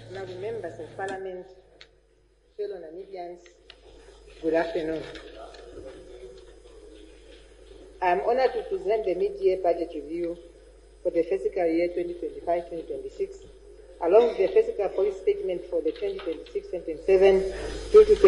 Honourable Members of Parliament, fellow Namibians, good afternoon. I am honoured to present the mid-year budget review for the fiscal year 2025-2026, along with the fiscal policy statement for the 2026-2027 through to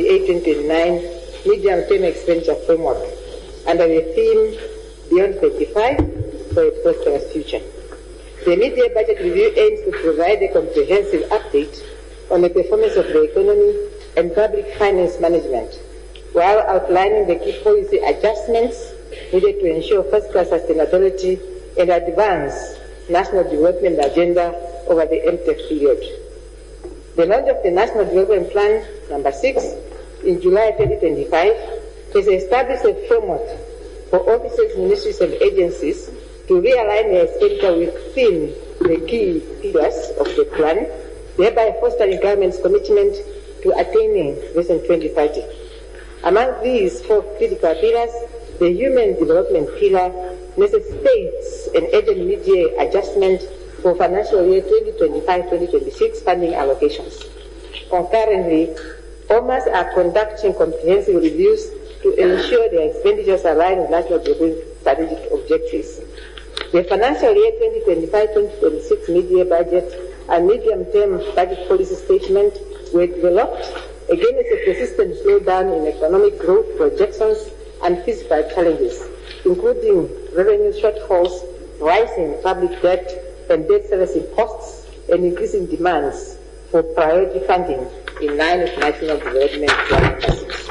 2028-2029 medium-term expenditure framework, under the theme Beyond 35 for a Prosperous Future. The mid-year budget review aims to provide a comprehensive update on the performance of the economy and public finance management, while outlining the key policy adjustments needed to ensure fiscal sustainability and advance national development agenda over the MTEF period. The launch of the National Development Plan number 6 in July 2025 has established a framework for offices, ministries and agencies to realign their expenditure within the key pillars of the plan, thereby fostering government's commitment to attaining Vision 2030. Among these four critical pillars, the human development pillar necessitates an urgent mid-year adjustment for financial year 2025-2026 funding allocations. Concurrently, OMAs are conducting comprehensive reviews to ensure their expenditures align with national development strategic objectives. The financial year 2025-2026 mid-year budget and medium-term budget policy statement were developed against a persistent slowdown in economic growth projections and fiscal challenges, including revenue shortfalls, rising public debt and debt servicing costs, and increasing demands for priority funding in line with national development policies.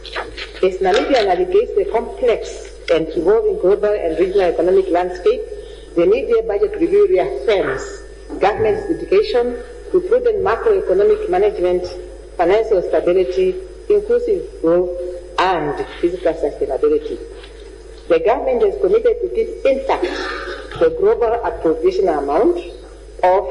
As Namibia navigates the complex and evolving global and regional economic landscape, the mid-year budget review reaffirms government's dedication to prudent macroeconomic management, financial stability, inclusive growth, and physical sustainability. The government is committed to keep intact the global appropriation amount of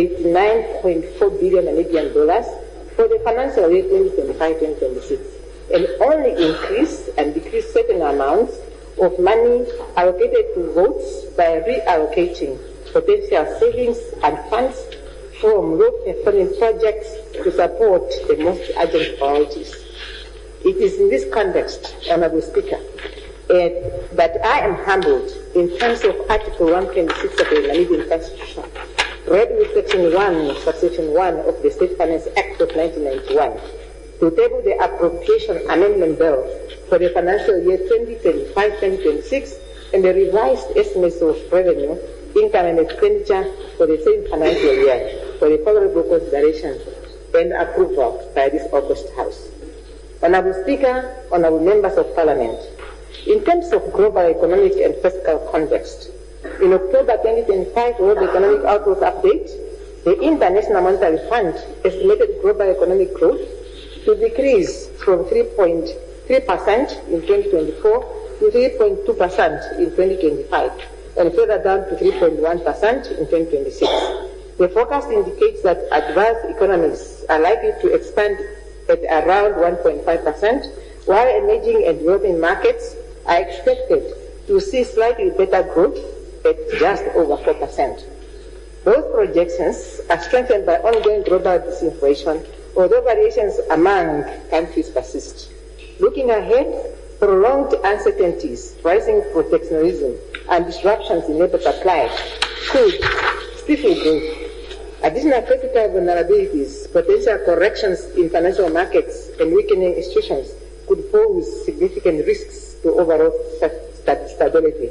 $89.4 billion Namibian dollars for the financial year 2025-2026, and only increase and decrease certain amounts of money allocated to votes by reallocating potential savings and funds from low-performing projects to support the most urgent priorities. It is in this context, Honourable Speaker, that I am humbled in terms of Article 126 of the Namibian Constitution, read with Section 1, Subsection 1 of the State Finance Act of 1991, to table the Appropriation Amendment Bill for the financial year 2025-2026 and the revised estimates of revenue, income and expenditure for the same financial year for the favorable consideration and approval by this August House. Honourable Speaker, Honourable Members of Parliament, in terms of global economic and fiscal context, in October 2025 World Economic Outlook Update, the International Monetary Fund estimated global economic growth to decrease from 3.3% in 2024 to 3.2% in 2025, and further down to 3.1% in 2026. The forecast indicates that advanced economies are likely to expand at around 1.5%, while emerging and developing markets are expected to see slightly better growth at just over 4%. Both projections are strengthened by ongoing global disinflation, although variations among countries persist. Looking ahead, prolonged uncertainties, rising protectionism, and disruptions in labor supply could stifle growth. Additional critical vulnerabilities, potential corrections in financial markets, and weakening institutions could pose significant risks to overall stability.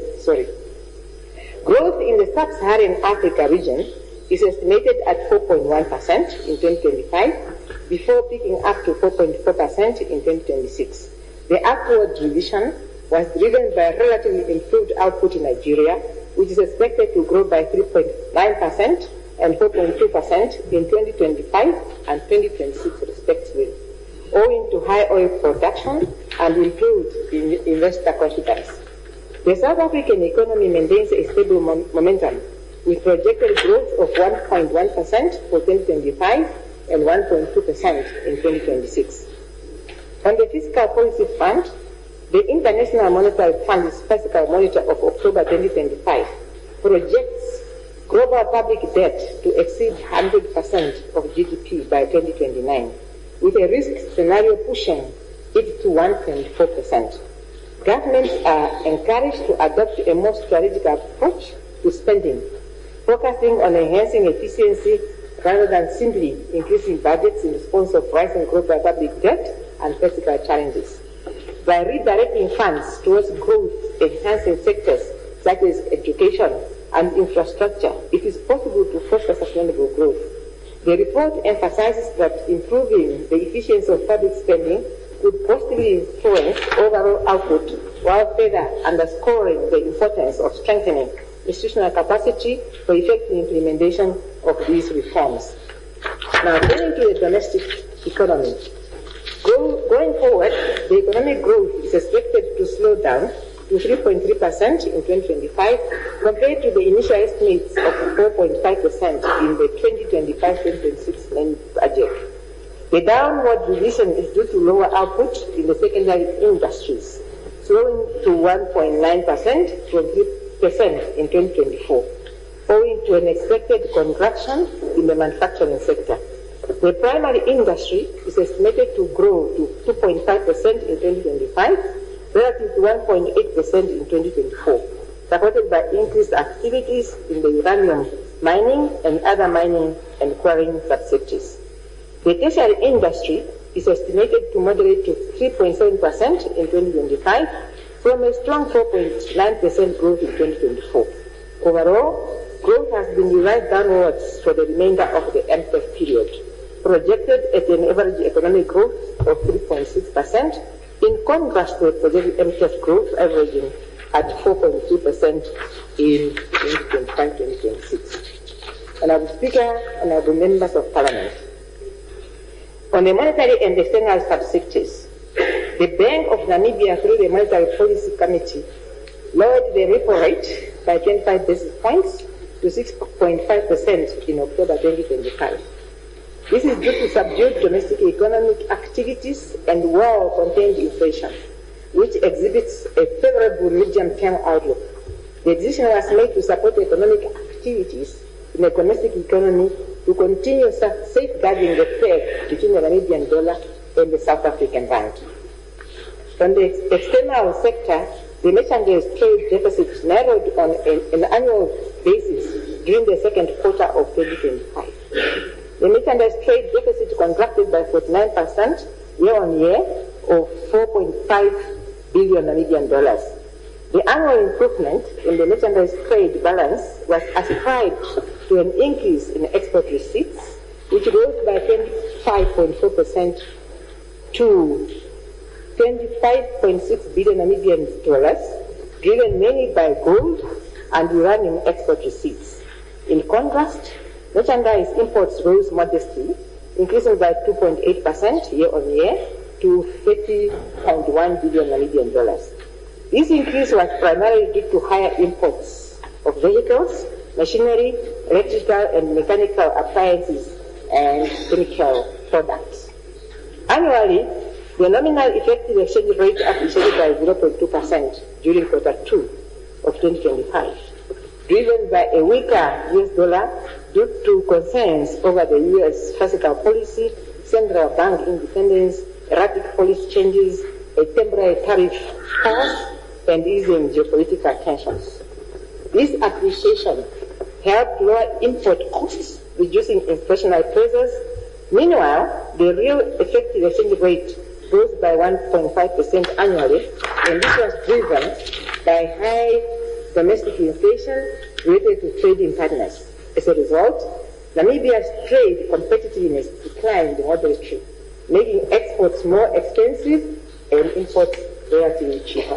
Growth in the sub-Saharan Africa region is estimated at 4.1% in 2025, before picking up to 4.4% in 2026. The upward revision was driven by relatively improved output in Nigeria, which is expected to grow by 3.9% and 4.2% in 2025 and 2026 respectively, owing to high oil production and improved investor confidence. The South African economy maintains a stable momentum, with projected growth of 1.1% for 2025 and 1.2% in 2026. On the fiscal policy front, the International Monetary Fund's fiscal monitor of October 2025 projects global public debt to exceed 100% of GDP by 2029, with a risk scenario pushing it to 1.4%. Governments are encouraged to adopt a more strategic approach to spending, focusing on enhancing efficiency rather than simply increasing budgets in response of rising global public debt and fiscal challenges. By redirecting funds towards growth-enhancing sectors such as education and infrastructure, it is possible to foster sustainable growth. The report emphasizes that improving the efficiency of public spending could positively influence overall output, while further underscoring the importance of strengthening institutional capacity for effective implementation of these reforms. Now, turning to the domestic economy. Going forward, the economic growth is expected to slow down to 3.3% in 2025 compared to the initial estimates of 4.5% in the 2025-2026 budget. The downward revision is due to lower output in the secondary industries, slowing to 1.9% from 3% in 2024, owing to an expected contraction in the manufacturing sector. The primary industry is estimated to grow to 2.5% in 2025, relative to 1.8% in 2024, supported by increased activities in the uranium mining and other mining and quarrying subsectors. The tertiary industry is estimated to moderate to 3.7% in 2025 from a strong 4.9% growth in 2024. Overall, growth has been revised downwards for the remainder of the MTEF period, projected at an average economic growth of 3.6%, in contrast to the projected MTEF growth averaging at 4.2% in 2025-2026. Honourable Speaker, honourable members of Parliament, on the monetary and external subsectors, the Bank of Namibia, through the Monetary Policy Committee, lowered the repo rate by 25 basis points to 6.5% in October 2025. This is due to subdued domestic economic activities and well-contained inflation, which exhibits a favorable medium-term outlook. The decision was made to support economic activities in the domestic economy to continue safeguarding the peg between the Namibian dollar and the South African rand. On the external sector, the merchandise trade deficit narrowed on an annual basis during the second quarter of 2025. The merchandise trade deficit contracted by 49% year-on-year, or 4.5 billion Namibian dollars. The annual improvement in the merchandise trade balance was ascribed to an increase in export receipts, which rose by 25.4% to 25.6 billion Namibian dollars, driven mainly by gold and uranium export receipts. In contrast, merchandise imports rose modestly, increasing by 2.8% year-on-year to 30.1 billion Namibian dollars. This increase was primarily due to higher imports of vehicles, machinery, electrical and mechanical appliances, and chemical products. Annually, the nominal effective exchange rate appreciated by 0.2% during quarter 2 of 2025, driven by a weaker US dollar due to concerns over the US fiscal policy, central bank independence, erratic policy changes, a temporary tariff pause, and easing geopolitical tensions. This appreciation helped lower import costs, reducing inflationary pressures. Meanwhile, the real effective exchange rate rose by 1.5% annually, and this was driven by high domestic inflation related to trading partners. As a result, Namibia's trade competitiveness declined moderately, making exports more expensive and imports relatively cheaper.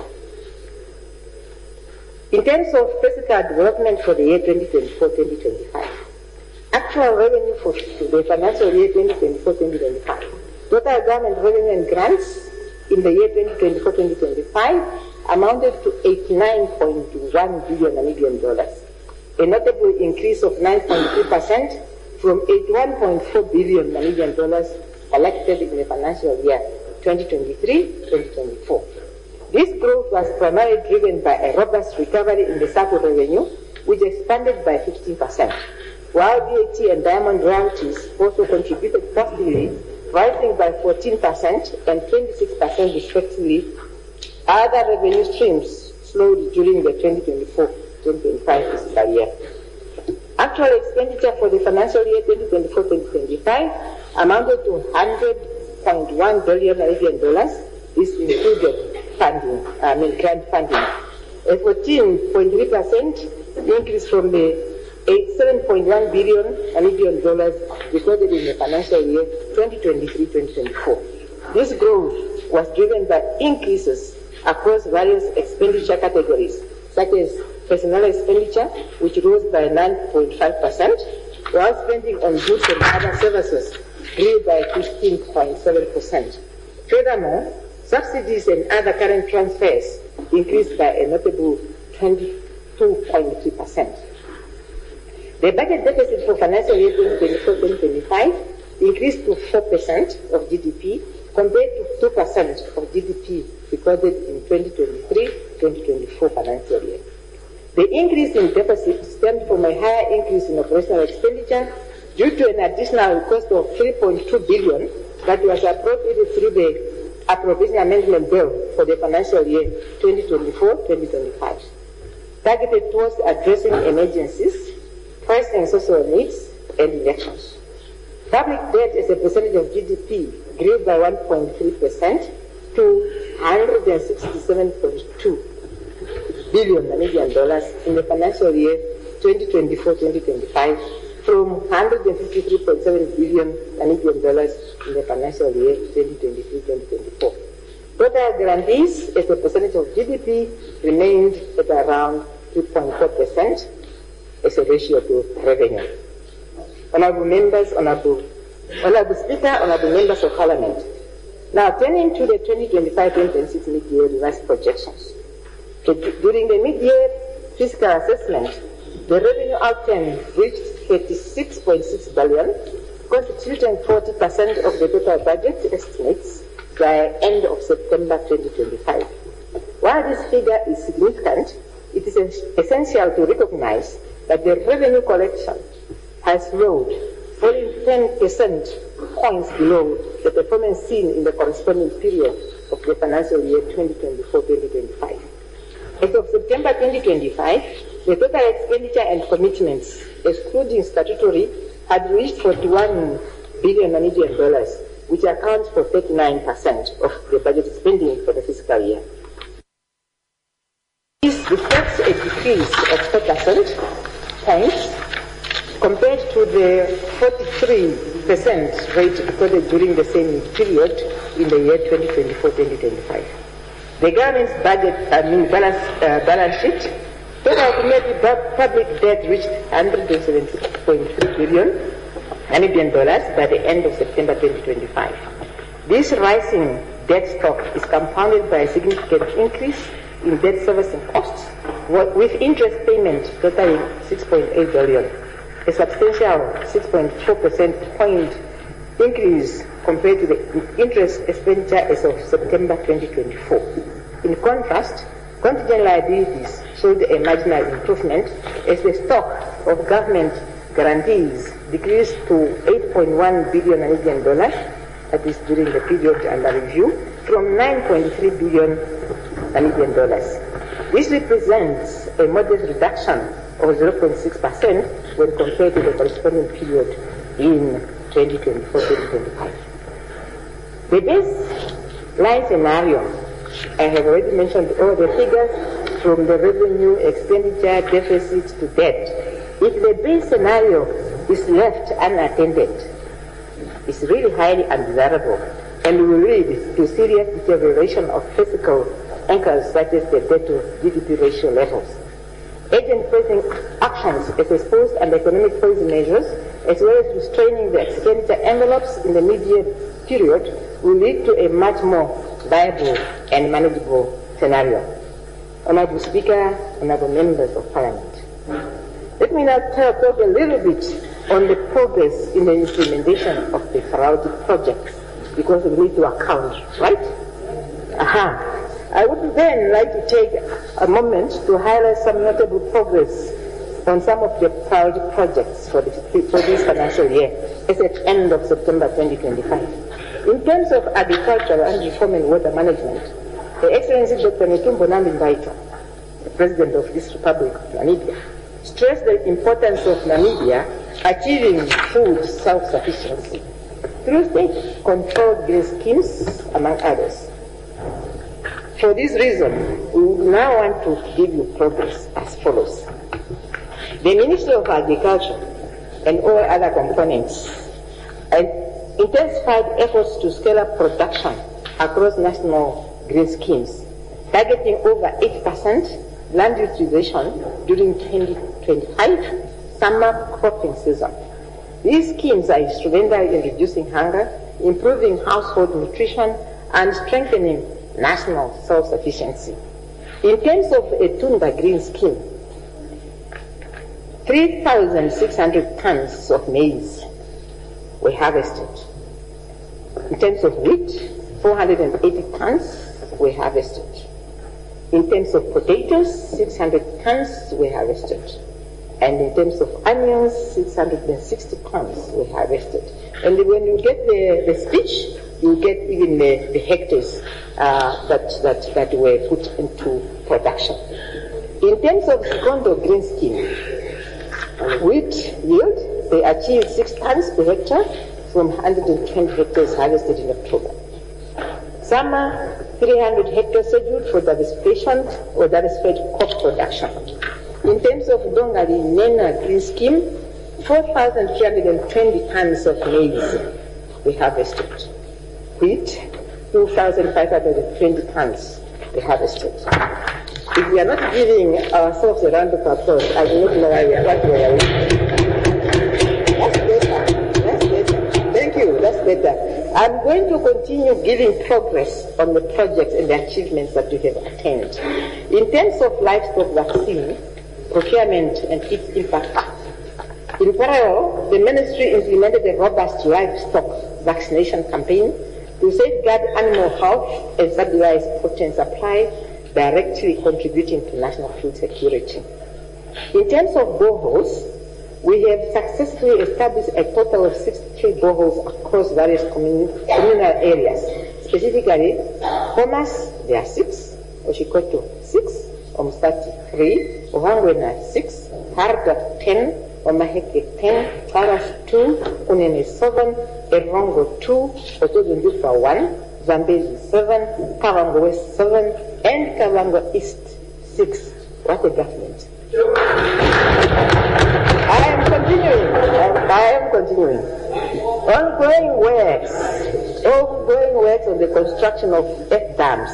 In terms of fiscal development for the year 2024-2025, actual revenue for the financial year 2024-2025, total government revenue and grants in the year 2024-2025 amounted to 89.1 billion Namibian dollars, a notable increase of 9.2% from 81.4 billion Namibian dollars collected in the financial year 2023-2024. This growth was primarily driven by a robust recovery in the SACCO revenue, which expanded by 15%, while VAT and diamond royalties also contributed positively, rising by 14% and 26% respectively. Other revenue streams slowed during the 2024-2025 fiscal year. Actual expenditure for the financial year 2024-2025 amounted to $100.1 billion. This included funding, grant funding, a 14.3% increase from the $87.1 billion recorded in the financial year 2023-2024. This growth was driven by increases across various expenditure categories, such as personnel expenditure, which rose by 9.5%, while spending on goods and other services grew by 15.7%. Furthermore, subsidies and other current transfers increased by a notable 22.3%. The budget deficit for financial year 2024-2025 increased to 4% of GDP compared to 2% of GDP recorded in 2023-2024 financial year. The increase in deficit stemmed from a higher increase in operational expenditure due to an additional cost of $3.2 billion that was appropriated through the Appropriation Amendment Bill for the financial year 2024-2025, targeted towards addressing emergencies, pressing social needs, and elections. Public debt as a percentage of GDP grew by 1.3% to $167.2 billion in the financial year 2024-2025 from $153.7 billion in the financial year 2023-2024. Total guarantees as a percentage of GDP remained at around 2.4% as a ratio to revenue. Honorable members, Honorable Speaker, Honorable members of Parliament. Now turning to the 2025-2026 mid-year revised projections. During the mid-year fiscal assessment, the revenue outcome reached $36.6 billion, constituting 40% of the total budget estimates by end of September 2025. While this figure is significant, it is essential to recognize that the revenue collection has slowed, falling 10% points below the performance seen in the corresponding period of the financial year 2024-2025. As of September 2025, the total expenditure and commitments, excluding statutory, had reached $41 billion, which accounts for 39% of the budget spending for the fiscal year. This reflects a decrease of 4% points compared to the 43% rate recorded during the same period in the year 2024-2025. The government's balance sheet, total accumulated public debt reached $176.3 billion by the end of September 2025. This rising debt stock is compounded by a significant increase in debt servicing costs, with interest payment totaling $6.8 billion, a substantial 6.4% point increase compared to the interest expenditure as of September 2024. In contrast, contingent liabilities showed a marginal improvement as the stock of government guarantees decreased to $8.1 billion, that is during the period under review, from $9.3 billion. This represents a modest reduction of 0.6% when compared to the corresponding period in 2024-2025. The baseline scenario, I have already mentioned all the figures from the revenue, expenditure, deficit to debt. If the base scenario is left unattended, it's really highly undesirable and will lead to serious deterioration of physical anchors such as the debt to GDP ratio levels. Urgent pressing actions as exposed and economic policy measures, as well as restraining the expenditure envelopes in the mid-year period, will lead to a much more viable and manageable scenario. Honorable Speaker, Honorable Members of Parliament. Let me now talk a little bit on the progress in the implementation of the priority projects, because we need to account, right? I would then like to take a moment to highlight some notable progress on some of the priority projects for this financial year as at end of September 2025. In terms of agriculture and reform and water management, Her Excellency Dr. Netumbo Nandi-Ndaitwah, the President of this Republic of Namibia, stressed the importance of Namibia achieving food self-sufficiency through state-controlled grain schemes, among others. For this reason, we now want to give you progress as follows. The Ministry of Agriculture and all other components intensified efforts to scale up production across national grain schemes, targeting over 8% land utilization during 2025 summer cropping season. These schemes are instrumental in reducing hunger, improving household nutrition, and strengthening national self-sufficiency. In terms of a Tunda Green Scheme, 3,600 tons of maize were harvested. In terms of wheat, 480 tons were harvested. In terms of potatoes, 600 tons were harvested. And in terms of onions, 660 tons were harvested. And when you get the speech, you get even the hectares that were put into production. In terms of Sikondo Green Scheme, wheat yield, they achieved 6 tons per hectare from 120 hectares harvested in October. Summer, 300 hectares scheduled for diversification or diversified crop production. In terms of Dongali Nena Green Scheme, 4,320 tons of maize were harvested. Wheat, 2,520 tons were harvested. If we are not giving ourselves a round of applause, I do not know what we are doing. That's better. That's better. Thank you. That's better. I'm going to continue giving progress on the projects and the achievements that we have attained. In terms of livestock vaccine, procurement and its impact. In parallel, the ministry implemented a robust livestock vaccination campaign to safeguard animal health and stabilize protein supply, directly contributing to national food security. In terms of boreholes, we have successfully established a total of 63 boreholes across various communal areas. Specifically, Homas, there are 6, Oshikoto 6, Omstati 3, Ohangwena 6, Harda 10, Omaheke 10, Taras 2, Unene 7, Erongo 2, Otozundufa 1, Zambezi 7, Kavango West 7, and Kavango East 6. What a government. I am continuing. Ongoing works on the construction of 8 dams.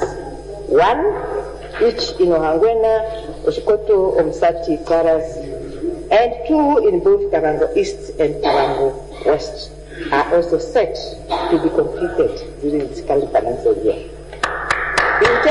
1 each in Ohangwena, Oshikoto, Omsati, Karas, and 2 in both Kavango East and Kavango West are also set to be completed during this current financial year. In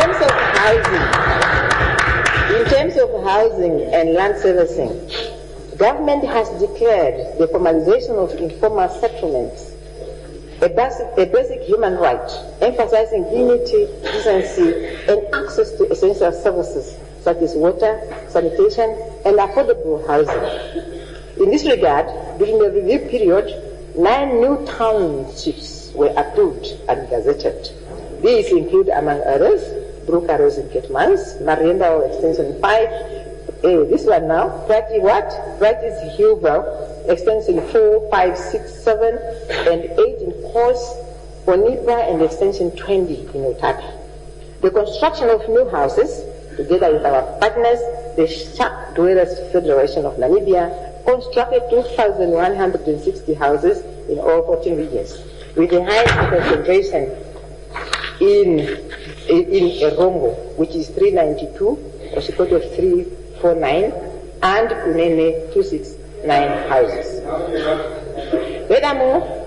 terms of housing and land servicing, government has declared the formalization of informal settlements a basic human right, emphasizing dignity, decency, and access to essential services such as water, sanitation, and affordable housing. In this regard, during the review period, 9 new townships were approved and gazetted. These include, among others, Brucaros in Ketmans, Marienda Extension 5, this one now, Practice Hillbrow, Extension 4, 5, 6, 7, and 8 in Kos, Onipa, and Extension 20 in Otaki. The construction of new houses, together with our partners, the Shark Dwellers Federation of Namibia, constructed 2,160 houses in all 14 regions, with the highest concentration in Erongo, which is 392, Oshikoto 349, and Kunene 269 houses. Furthermore,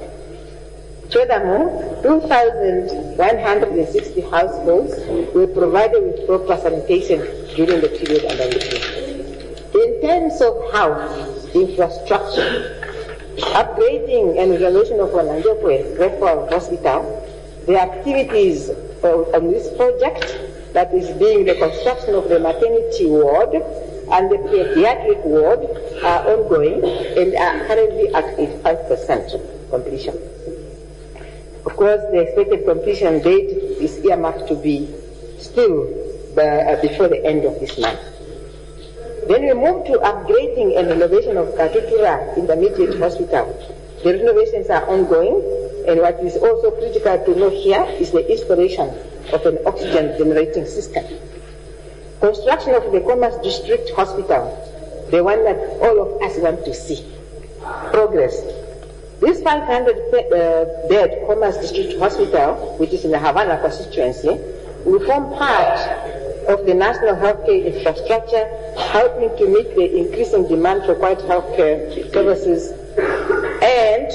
2,160 households were provided with proper sanitation during the period under review. In terms of health infrastructure, upgrading and renovation of Wananjokwe Referral Hospital, the activities on this project, that is being the construction of the maternity ward and the pediatric ward are ongoing and are currently at 85% completion. Of course, the expected completion date is earmarked to be still before the end of this month. Then we move to upgrading and renovation of Katutura Intermediate Hospital. The renovations are ongoing, and what is also critical to know here is the installation of an oxygen generating system. Construction of the Commerce District Hospital, the one that all of us want to see. Progress. This 500-bed Commerce District Hospital, which is in the Havana constituency, will form part of the national healthcare infrastructure, helping to meet the increasing demand for quality healthcare services. And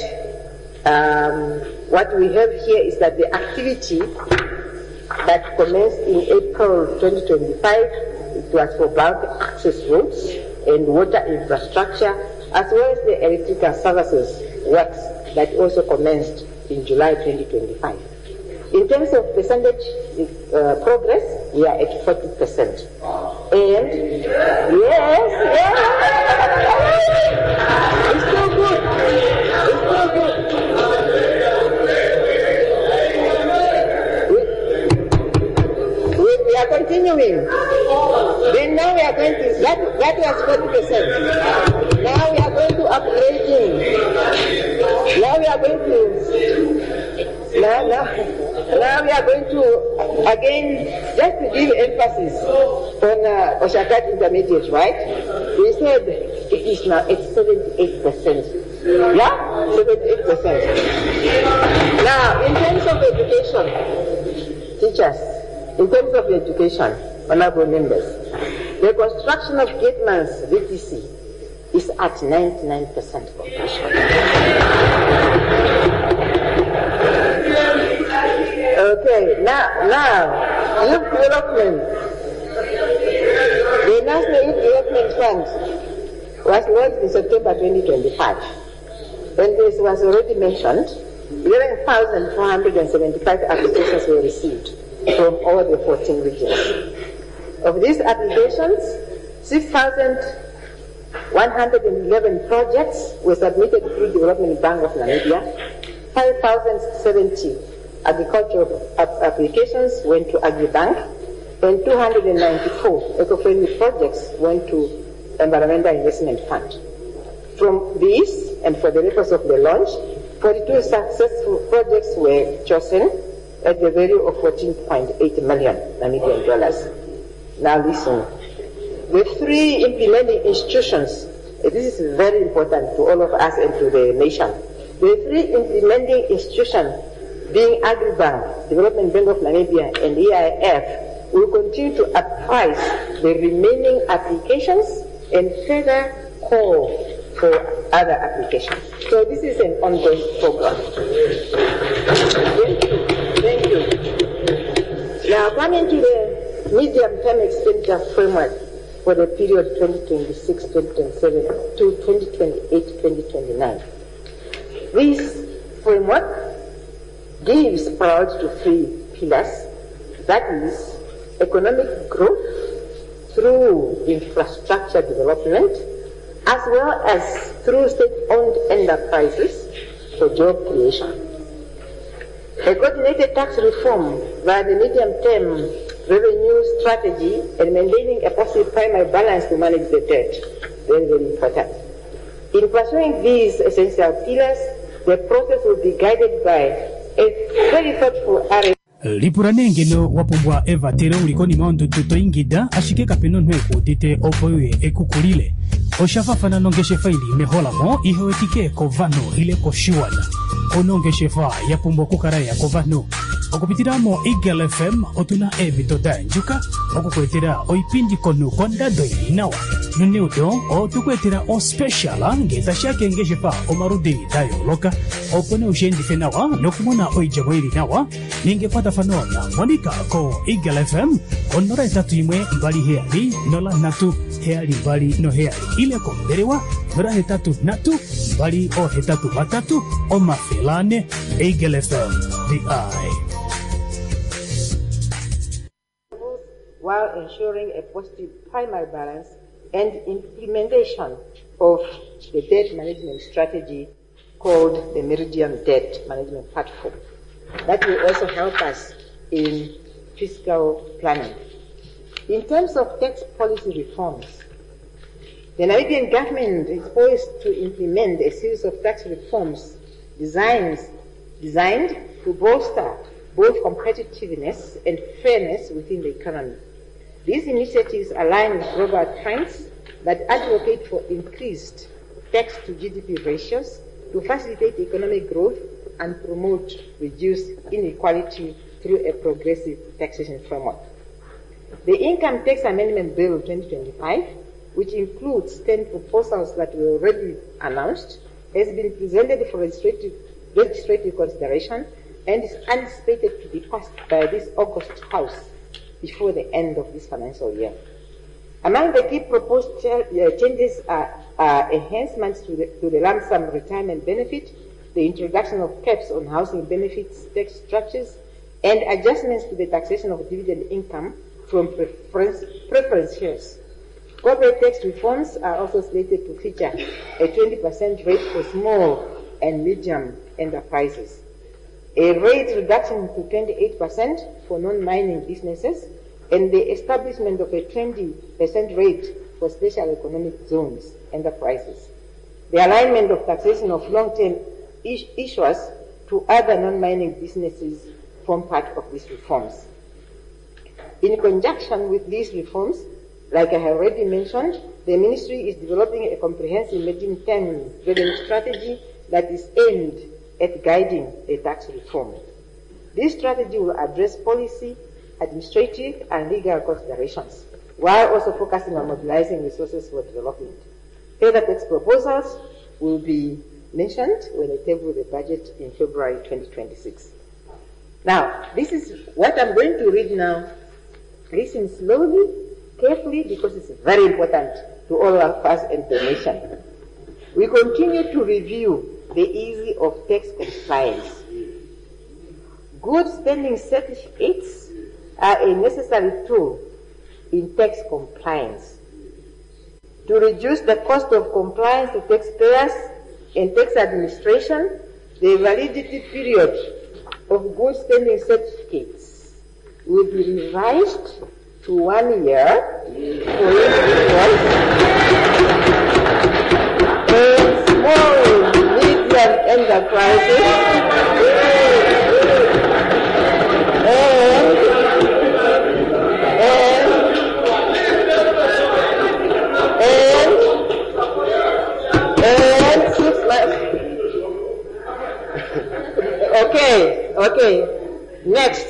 what we have here is that the activity that commenced in April 2025, it was for bulk access roads and water infrastructure, as well as the electrical services works that also commenced in July 2025. In terms of percentage progress, we are at 40%. And yes, it's still good. It's still good. We are continuing. Then now we are going to, that was 40%. Now we are going to upgrading. Now we are going to, now we are going to, again, just to give emphasis on Oshakat Intermediate, right? We said it is now at 78%. Yeah? 78%. Now, in terms of education, teachers, in terms of education, honorable members, the construction of Gateman's VTC is at 99% completion. Okay, now, youth development. The National Youth Development Fund was launched in September 2025. And this was already mentioned, 11,475 applications were received from all the 14 regions. Of these applications, 6,111 projects were submitted through Development Bank of Namibia, 5,070 agricultural applications went to AgriBank, and 294 eco-friendly projects went to Environmental Investment Fund. From these, and for the purpose of the launch, 42 successful projects were chosen at the value of 14.8 million Namibian dollars. Now listen, the 3 implementing institutions, this is very important to all of us and to the nation. The 3 implementing institutions, being AgriBank, Development Bank of Namibia, and EIF, will continue to apprise the remaining applications and further call for other applications. So this is an ongoing program. Thank you. Now coming to the medium-term expenditure framework for the period 2026-2027 to 2028-2029. This framework gives priority to 3 pillars, that is, economic growth through infrastructure development, as well as through state-owned enterprises for job creation. A coordinated tax reform via the medium-term revenue strategy and maintaining a positive primary balance to manage the debt, very, very important. In pursuing these essential pillars, the process will be guided by a very thoughtful area. Lipuranengeno wapumbwa Eva Tero ulikoni maundu tuto ingida ashike kapeno nweko tete opoye ekukulile. Oshafafana nongeshefa ili meholamo ihowetike kovano ile koshiwana. Onongeshefa yapumbwa kukaraya kovano. Okupitiramo Eagle FM otuna ebitoda njuka okukwetera oipindi konu kondado inawa. Nuneudo otukwetera o special ngeza shake ngeshefa omarudi dayo loka. Opone ushendi fenawa nokumona oijabo ili nawa. Ningepata fanona monika ko Eagle FM onora etatu imwe mbali heali nola natu heali mbali no heali ile komberewa nora hetatu natu mbali o hetatu matatu o mafelane Eagle FM the eye. While ensuring a positive primary balance and implementation of the debt management strategy called the Meridian Debt Management Platform. That will also help us in fiscal planning. In terms of tax policy reforms, the Namibian government is poised to implement a series of tax reforms designed to bolster both competitiveness and fairness within the economy. These initiatives align with global trends that advocate for increased tax to GDP ratios to facilitate economic growth and promote reduced inequality through a progressive taxation framework. The Income Tax Amendment Bill 2025, which includes 10 proposals that were already announced, has been presented for legislative consideration and is anticipated to be passed by this August House before the end of this financial year. Among the key proposed changes are enhancements to the lump sum retirement benefit, the introduction of caps on housing benefits tax structures, and adjustments to the taxation of dividend income from preference shares. Corporate tax reforms are also slated to feature a 20% rate for small and medium enterprises, a rate reduction to 28% for non-mining businesses, and the establishment of a 20% rate for special economic zones enterprises. The alignment of taxation of long-term issuers to other non-mining businesses form part of these reforms. In conjunction with these reforms, like I have already mentioned, the Ministry is developing a comprehensive medium-term revenue strategy that is aimed at guiding a tax reform. This strategy will address policy, administrative, and legal considerations, while also focusing on mobilizing resources for development. Further tax proposals will be mentioned when I table the budget in February 2026. Now, this is what I'm going to read now. Listen slowly, carefully, because it's very important to all of us and the nation. We continue to review the ease of tax compliance. Good standing certificates are a necessary tool in tax compliance. To reduce the cost of compliance to taxpayers and tax administration, the validity period of good standing certificates will be revised to 1 year for individuals and small, medium enterprises and 6 months. Okay. Next.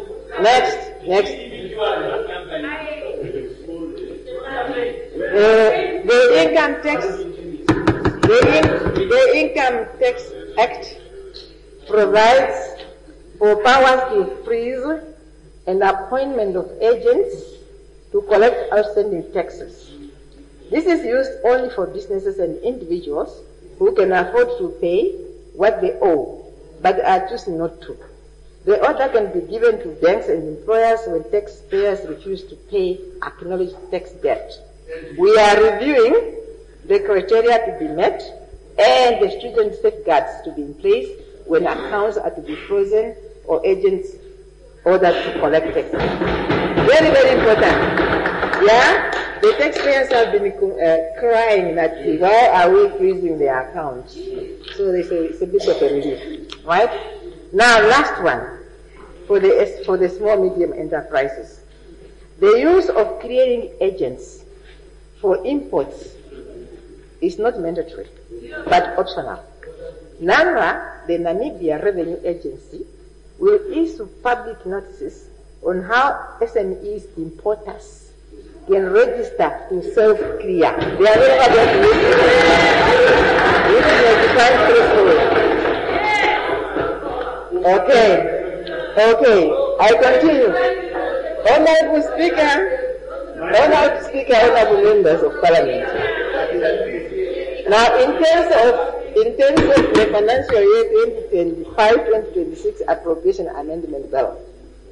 The Income Tax Act provides for powers to freeze and appointment of agents to collect outstanding taxes. This is used only for businesses and individuals who can afford to pay what they owe, but are choosing not to. The order can be given to banks and employers when taxpayers refuse to pay acknowledged tax debt. We are reviewing the criteria to be met and the stringent safeguards to be in place when accounts are to be frozen or agents ordered to collect taxes. Very, very important. Yeah? The taxpayers have been crying that why are we freezing their accounts? So they say it's a bit of a relief. Right? Now, last one for the small medium enterprises. The use of clearing agents for imports is not mandatory, but optional. NAMRA, the Namibia Revenue Agency, will issue public notices on how SMEs importers can register to self-clear. They are not going to This is a defined threshold. Okay, I continue. Honorable Speaker, honorable members of Parliament. Now, in terms of the financial year 2025-2026 appropriation amendment bill,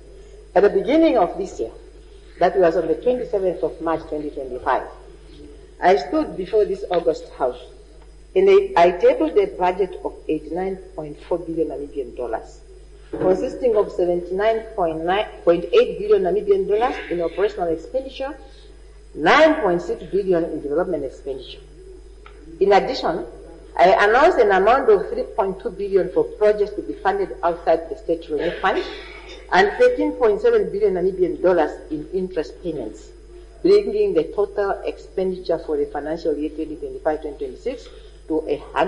at the beginning of this year, that was on the 27th of March 2025, I stood before this august house and I tabled a budget of 89.4 billion Namibian dollars, consisting of 79.8 billion Namibian dollars in operational expenditure, 9.6 billion in development expenditure. In addition, I announced an amount of 3.2 billion for projects to be funded outside the state revenue fund and 13.7 billion Namibian dollars in interest payments, bringing the total expenditure for the financial year 2025-2026 to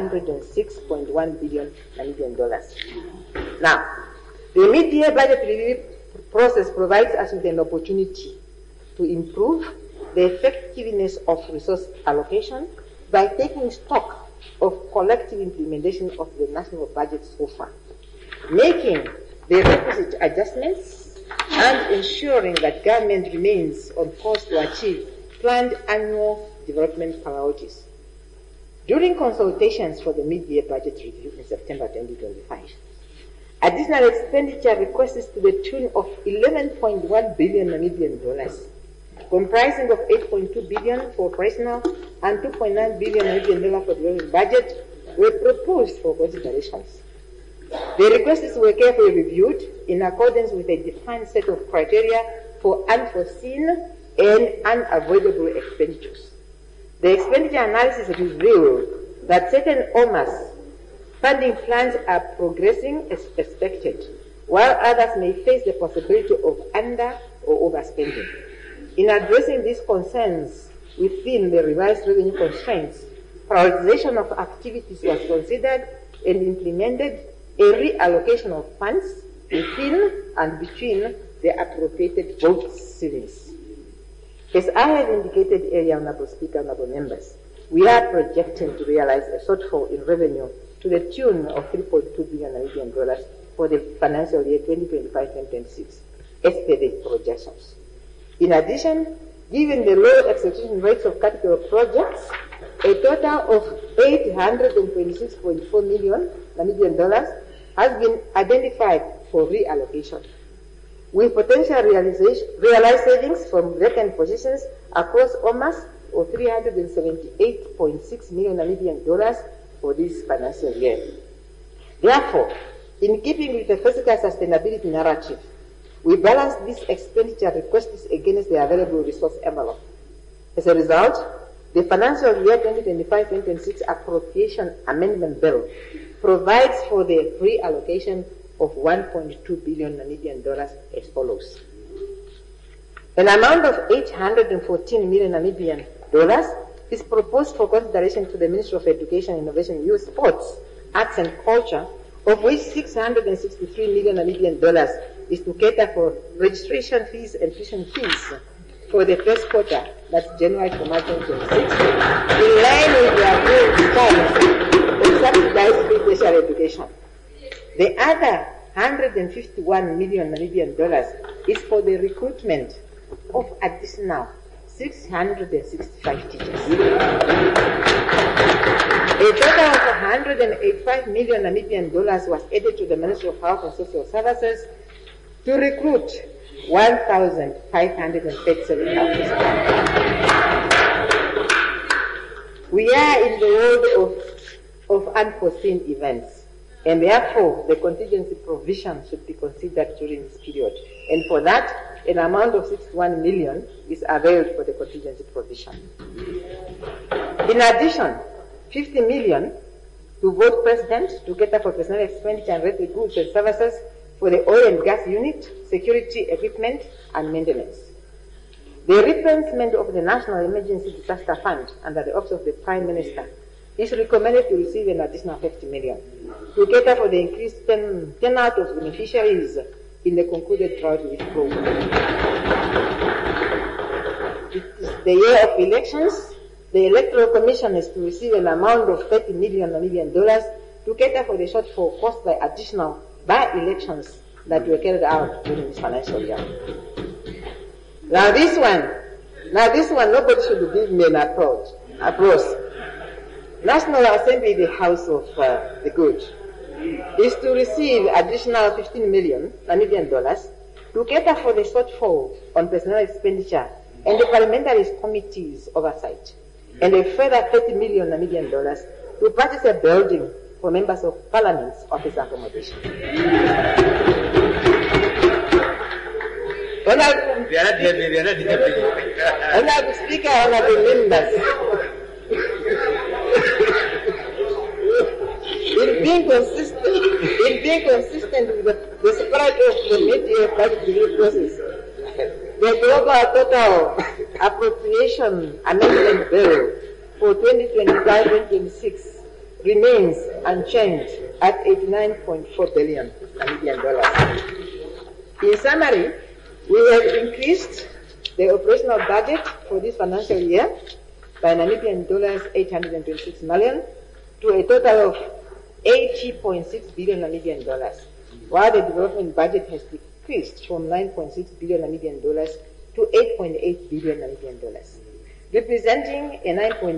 106.1 billion Namibian dollars. Now, the mid-year budget review process provides us with an opportunity to improve the effectiveness of resource allocation by taking stock of collective implementation of the national budget so far, making the requisite adjustments and ensuring that government remains on course to achieve planned annual development priorities. During consultations for the mid-year budget review in September 2025, additional expenditure requests to the tune of 11.1 billion Namibian dollars, comprising of 8.2 billion for operational and 2.9 billion Namibian dollars for development budget, were proposed for considerations. The requests were carefully reviewed in accordance with a defined set of criteria for unforeseen and unavoidable expenditures. The expenditure analysis revealed that certain OMAS funding plans are progressing as expected, while others may face the possibility of under or overspending. In addressing these concerns within the revised revenue constraints, prioritization of activities was considered and implemented, a reallocation of funds within and between the appropriated vote ceilings. As I have indicated earlier, Honourable Speaker, Honourable Members, we are projecting to realize a shortfall in revenue to the tune of 3.2 billion Namibian dollars for the financial year 2025-2026, as per the projections. In addition, given the low execution rates of capital projects, a total of 826.4 million Namibian dollars has been identified for reallocation, with potential realized savings from vacant positions across OMAS of 378.6 million Namibian dollars for this financial year. Therefore, in keeping with the fiscal sustainability narrative, we balance these expenditure requests against the available resource envelope. As a result, the financial year 2025-2026 appropriation amendment bill provides for the reallocation of 1.2 billion Namibian dollars as follows. An amount of 814 million Namibian dollars is proposed for consideration to the Ministry of Education, Innovation, Youth, Sports, Arts and Culture, of which 663 million Namibian dollars is to cater for registration fees and tuition fees for the first quarter, that's January to March 2026, in line with the approved terms of subsidized free tertiary education. The other 151 million Namibian dollars is for the recruitment of additional 665 teachers. A total of 185 million Namibian dollars was added to the Ministry of Health and Social Services to recruit 1,537 health staff. We are in the world of unforeseen events, and therefore the contingency provision should be considered during this period. And for that, an amount of 61 million is availed for the contingency provision. In addition, 50 million to vote president to cater for personnel expenditure and related goods and services for the oil and gas unit, security equipment and maintenance. The replenishment of the National Emergency Disaster Fund under the Office of the Prime Minister is recommended to receive an additional 50 million to cater for the increased turnout of beneficiaries in the concluded drought relief program. It is the year of elections. The Electoral Commission is to receive an amount of 30 million Namibian dollars to cater for the shortfall caused by additional by-elections that were carried out during this financial year. Now this one, nobody should give me an applause. National Assembly, the House of the Good, is to receive additional 15 million Namibian dollars to cater for the shortfall on personnel expenditure and the parliamentary committee's oversight. and a further 30 million Namibian dollars to purchase a building for members of Parliament's office accommodation. Honorable Speaker, honorable members, in being consistent with the spirit of the mid-year budget review process, the global total appropriation amendment bill for 2025-2026 remains unchanged at 89.4 billion Namibian dollars. In summary, we have increased the operational budget for this financial year by Namibian dollars 826 million to a total of 80.6 billion Namibian dollars, while the development budget has decreased from 9.6 billion Namibian dollars to 8.8 billion Namibian dollars, representing a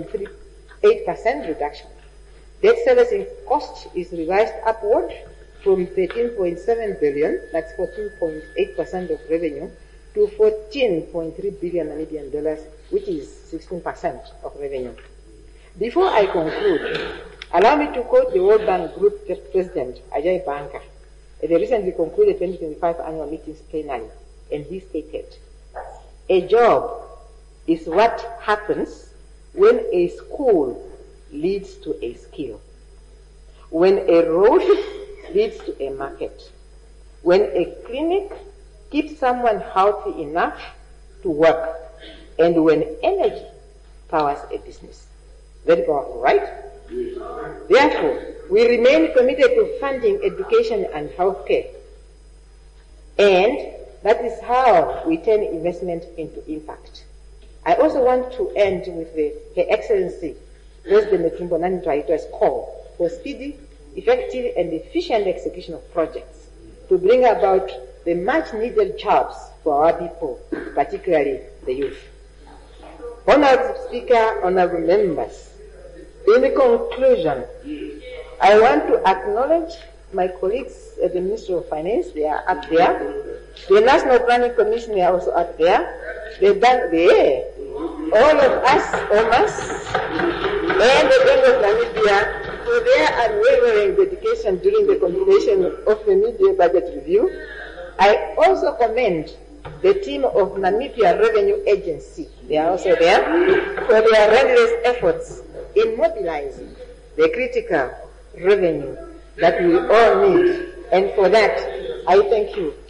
9.38% reduction. Debt servicing cost is revised upward from 13.7 billion, that's 14.8% of revenue, to 14.3 billion Namibian dollars, which is 16% of revenue. Before I conclude, allow me to quote the World Bank Group President, Ajay Banga, at the recently concluded 2025 annual meetings plenary, and he stated, "A job is what happens when a school leads to a skill, when a road leads to a market, when a clinic keeps someone healthy enough to work, and when energy powers a business." Very powerful, right? Therefore, we remain committed to funding education and healthcare, and that is how we turn investment into impact. I also want to end with Her Excellency President Netumbo Nandi-Ndaitwah's call for speedy, effective, and efficient execution of projects to bring about the much-needed jobs for our people, particularly the youth. Honorable Speaker, honorable members, in conclusion, I want to acknowledge my colleagues at the Ministry of Finance. They are up there. The National Planning Commission, they are also up there. The bank, all of us, and the Bank of Namibia for their unwavering dedication during the completion of the mid-year budget review. I also commend the team of Namibia Revenue Agency, they are also there, for their relentless efforts in mobilizing the critical revenue that we all need. And for that, I thank you